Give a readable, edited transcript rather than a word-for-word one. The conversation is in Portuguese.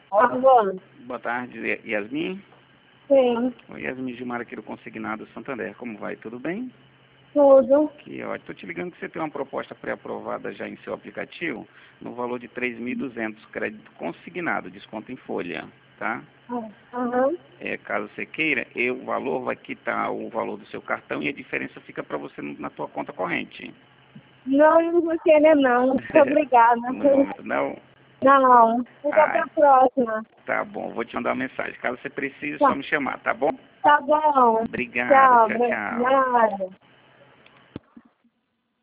Alô? Boa tarde, Yasmin. Sim, Oi, Yasmin Gilmar aqui do Consignado Santander. Como vai? Tudo bem? tudo. Que ótimo. Estou te ligando que você tem uma proposta pré-aprovada já em seu aplicativo no valor de 3.200, crédito consignado, desconto em folha, tá? Aham. Caso você queira, o valor vai quitar o valor do seu cartão e a diferença fica para você na tua conta corrente. Não, não vou querer não. Muito obrigada. No momento não? Não, fica Ah, pra próxima. tá bom. Vou te mandar uma mensagem. Caso você precise, Tá, só me chamar, tá bom? tá bom. Obrigado. Tchau, Tchau, tchau. obrigada.